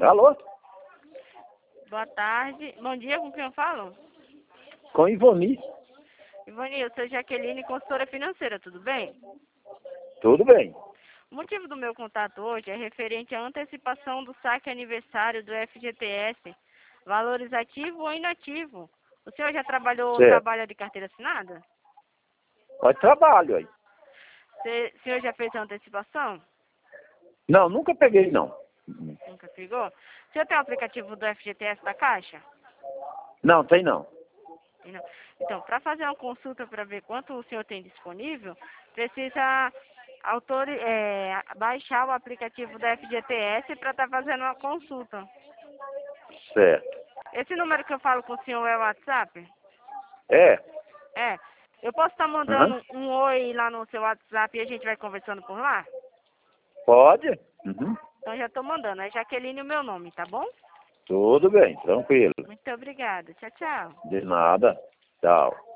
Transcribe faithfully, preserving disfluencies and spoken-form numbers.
Alô? Boa tarde. Bom dia, com quem eu falo? Com Ivoni. Ivani, eu sou Jaqueline, consultora financeira, tudo bem? Tudo bem. O motivo do meu contato hoje é referente à antecipação do saque aniversário do F G T S, valores ativo ou inativo. O senhor já trabalhou ou Certo. trabalha de carteira assinada? Mas trabalho aí. Cê- O senhor já fez a antecipação? Não, nunca peguei, não. Nunca pegou? O senhor tem o aplicativo do F G T S da Caixa? Não, tem não. Tem não. Então, para fazer uma consulta para ver quanto o senhor tem disponível, precisa autor, é, baixar o aplicativo da F G T S para estar fazendo uma consulta. Certo. Esse número que eu falo com o senhor é o WhatsApp? É. É. Eu posso estar Aham. mandando um oi lá no seu WhatsApp e a gente vai conversando por lá? Pode? Uhum. Então já estou mandando. É Jaqueline o meu nome, tá bom? Tudo bem, tranquilo. Muito obrigada. Tchau, tchau. De nada. Tchau.